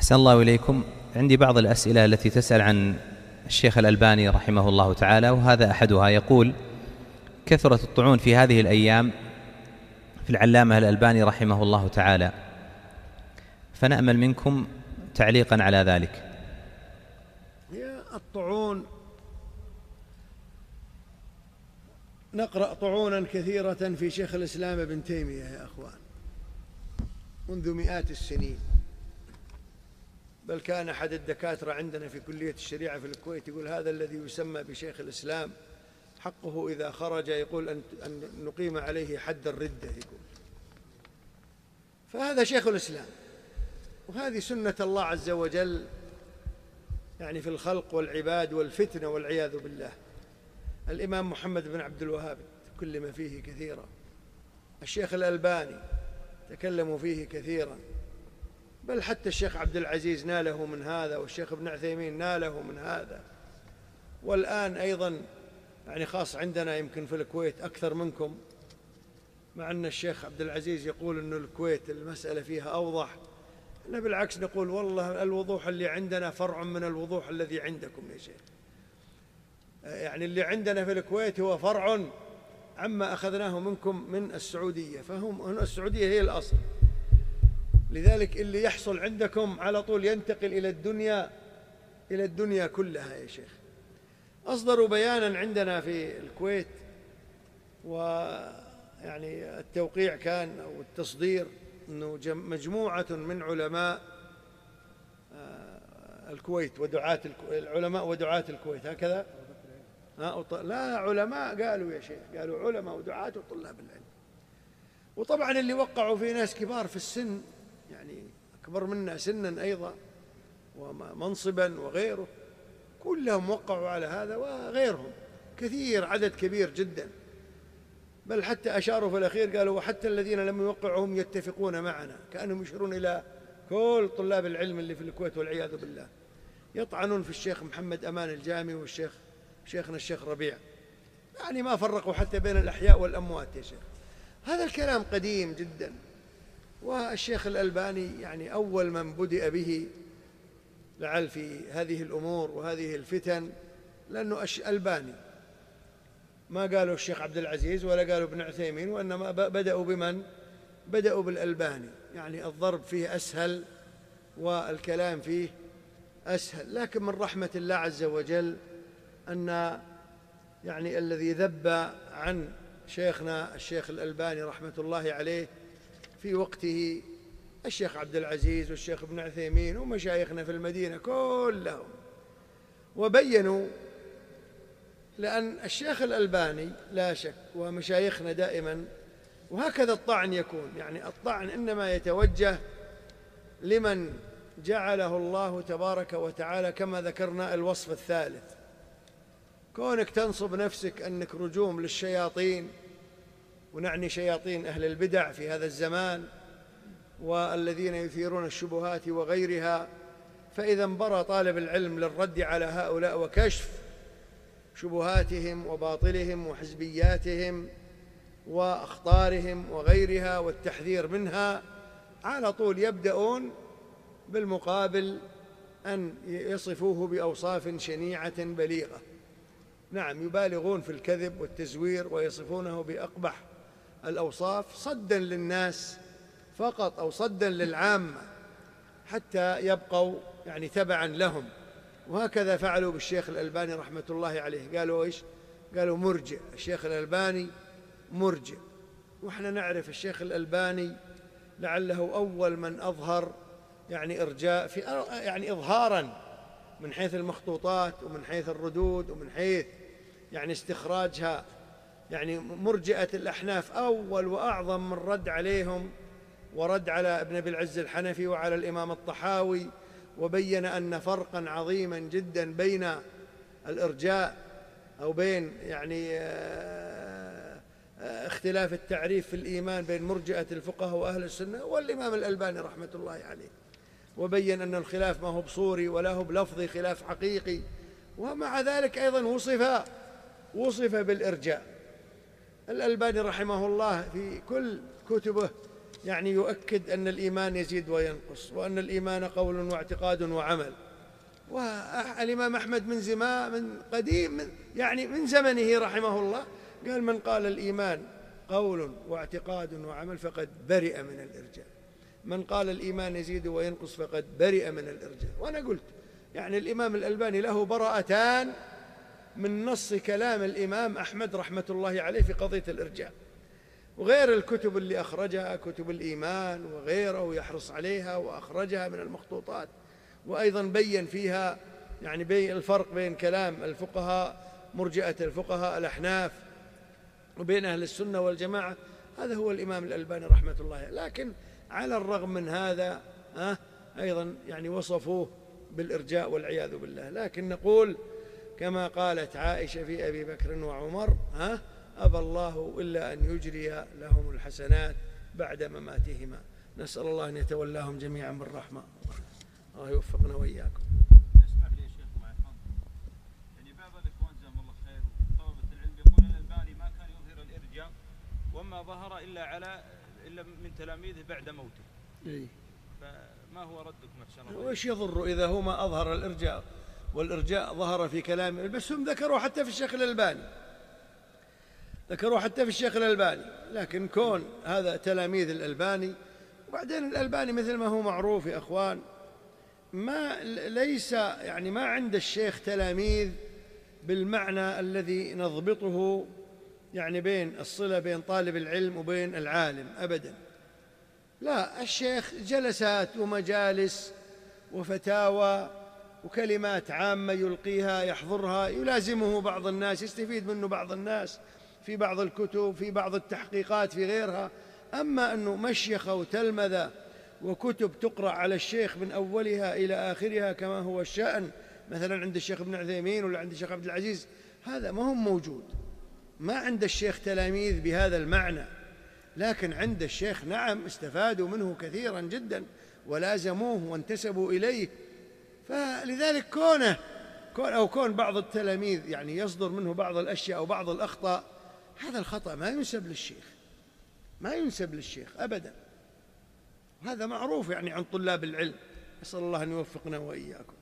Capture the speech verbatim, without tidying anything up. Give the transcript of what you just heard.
أحسن الله إليكم. عندي بعض الأسئلة التي تسأل عن الشيخ الألباني رحمه الله تعالى، وهذا أحدها. يقول: كثرت الطعون في هذه الأيام في العلامة الألباني رحمه الله تعالى، فنأمل منكم تعليقا على ذلك. هي الطعون، نقرأ طعونا كثيرة في شيخ الإسلام ابن تيمية يا أخوان منذ مئات السنين، بل كان أحد الدكاترة عندنا في كلية الشريعة في الكويت يقول: هذا الذي يسمى بشيخ الإسلام حقه إذا خرج يقول أن نقيم عليه حد الردة، يقول. فهذا شيخ الإسلام، وهذه سنة الله عز وجل يعني في الخلق والعباد والفتنة والعياذ بالله. الإمام محمد بن عبد الوهاب تكلم فيه كثيرا، الشيخ الألباني تكلموا فيه كثيرا، بل حتى الشيخ عبد العزيز ناله من هذا، والشيخ ابن عثيمين ناله من هذا، والآن أيضا يعني خاص عندنا يمكن في الكويت أكثر منكم، مع أن الشيخ عبد العزيز يقول أن الكويت المسألة فيها أوضح، إحنا بالعكس نقول والله الوضوح اللي عندنا فرع من الوضوح الذي عندكم يا شيخ. يعني اللي عندنا في الكويت هو فرع عما أخذناه منكم من السعودية، فهم هنا السعودية هي الأصل، لذلك اللي يحصل عندكم على طول ينتقل إلى الدنيا إلى الدنيا كلها يا شيخ. أصدروا بيانا عندنا في الكويت، ويعني التوقيع كان أو التصدير أنه مجموعة من علماء الكويت ودعاة العلماء ودعاة الكويت، هكذا لا علماء قالوا يا شيخ، قالوا علماء ودعاة وطلاب العلم. وطبعا اللي وقعوا في ناس كبار في السن، يعني أكبر منا سنا أيضا ومنصبا وغيره، كلهم وقعوا على هذا، وغيرهم كثير، عدد كبير جدا، بل حتى أشاروا في الأخير قالوا: وحتى الذين لم يوقعهم يتفقون معنا، كأنهم يشيرون إلى كل طلاب العلم اللي في الكويت والعياذ بالله، يطعنون في الشيخ محمد أمان الجامي والشيخ شيخنا الشيخ ربيع، يعني ما فرقوا حتى بين الأحياء والأموات يا شيخ. هذا الكلام قديم جدا، والشيخ الألباني يعني أول من بدأ به لعل في هذه الأمور وهذه الفتن، لأنه الألباني، ما قالوا الشيخ عبد العزيز ولا قالوا ابن عثيمين، وإنما بدأوا بمن؟ بدأوا بالألباني، يعني الضرب فيه أسهل والكلام فيه أسهل. لكن من رحمة الله عز وجل أن يعني الذي ذب عن شيخنا الشيخ الألباني رحمة الله عليه في وقته الشيخ عبد العزيز والشيخ ابن عثيمين ومشايخنا في المدينة كلهم، وبينوا، لأن الشيخ الألباني لا شك ومشايخنا دائما، وهكذا الطعن يكون، يعني الطعن إنما يتوجه لمن جعله الله تبارك وتعالى كما ذكرنا الوصف الثالث، كونك تنصب نفسك أنك رجوم للشياطين، ونعني شياطين أهل البدع في هذا الزمان والذين يثيرون الشبهات وغيرها، فإذا انبرى طالب العلم للرد على هؤلاء وكشف شبهاتهم وباطلهم وحزبياتهم وأخطارهم وغيرها والتحذير منها، على طول يبدأون بالمقابل أن يصفوه بأوصاف شنيعة بليغة. نعم، يبالغون في الكذب والتزوير ويصفونه بأقبح الأوصاف صدا للناس فقط، أو صدا للعامة حتى يبقوا يعني تبعا لهم. وهكذا فعلوا بالشيخ الألباني رحمة الله عليه، قالوا إيش؟ قالوا مرجئ، الشيخ الألباني مرجئ. وإحنا نعرف الشيخ الألباني لعله أول من أظهر يعني إرجاء في يعني إظهارا من حيث المخطوطات ومن حيث الردود ومن حيث يعني استخراجها، يعني مرجئة الأحناف أول وأعظم من رد عليهم، ورد على ابن أبي العز الحنفي وعلى الإمام الطحاوي، وبين أن فرقا عظيما جدا بين الإرجاء أو بين يعني اختلاف التعريف في الإيمان بين مرجئة الفقهاء وأهل السنة والإمام الألباني رحمة الله عليه، وبين أن الخلاف ما هو بصوري ولا هو بلفظي، خلاف حقيقي. ومع ذلك أيضا وصف وصف بالإرجاء. الألباني رحمه الله في كل كتبه يعني يؤكد أن الإيمان يزيد وينقص، وأن الإيمان قول واعتقاد وعمل. والإمام أحمد من زمان من قديم من يعني من زمنه رحمه الله قال: من قال الإيمان قول واعتقاد وعمل فقد برئ من الإرجاء، من قال الإيمان يزيد وينقص فقد برئ من الإرجاء. وأنا قلت يعني الإمام الألباني له براءتان من نص كلام الإمام أحمد رحمة الله عليه في قضية الإرجاء، وغير الكتب اللي أخرجها كتب الإيمان وغيره يحرص عليها وأخرجها من المخطوطات، وأيضا بين فيها يعني بين الفرق بين كلام الفقهاء مرجئة الفقهاء الأحناف وبين أهل السنة والجماعة. هذا هو الإمام الألباني رحمة الله عليه. لكن على الرغم من هذا ها أيضا يعني وصفوه بالإرجاء والعياذ بالله. لكن نقول كما قالت عائشة في أبي بكر وعمر: ها أبى الله إلا أن يجري لهم الحسنات بعد مماتهما. نسأل الله أن يتولاهم جميعا بالرحمة. الله يوفقنا وإياكم. اسمح لي يا شيخ مع الفضل، يعني بعض الإخوان جزاهم الله خير وطلبة العلم يقول أن الألباني ما كان يظهر الإرجاء وما ظهر إلا على إلا من تلاميذه بعد موته. إيه؟ فما هو ردكم أحسن الله؟ وإيش يضر إذا هو ما أظهر الإرجاء والإرجاء ظهر في كلامه؟ بس هم ذكروا حتى في الشيخ الألباني، ذكروا حتى في الشيخ الألباني. لكن كون هذا تلاميذ الألباني، وبعدين الألباني مثل ما هو معروف يا أخوان ما ليس يعني ما عند الشيخ تلاميذ بالمعنى الذي نضبطه يعني بين الصلة بين طالب العلم وبين العالم أبدا. لا، الشيخ جلسات ومجالس وفتاوى وكلمات عامة يلقيها يحضرها، يلازمه بعض الناس، يستفيد منه بعض الناس في بعض الكتب في بعض التحقيقات في غيرها. أما أنه مشيخة وتلمذة وكتب تقرأ على الشيخ من أولها إلى آخرها كما هو الشأن مثلا عند الشيخ ابن عثيمين ولا عند الشيخ عبد العزيز، هذا ما هو موجود. ما عند الشيخ تلاميذ بهذا المعنى، لكن عند الشيخ نعم استفادوا منه كثيرا جدا ولازموه وانتسبوا إليه. فلذلك كونه كون أو كون بعض التلاميذ يعني يصدر منه بعض الأشياء أو بعض الأخطاء، هذا الخطأ ما ينسب للشيخ، ما ينسب للشيخ أبدا. هذا معروف يعني عن طلاب العلم. أسأل الله أن يوفقنا وإياكم.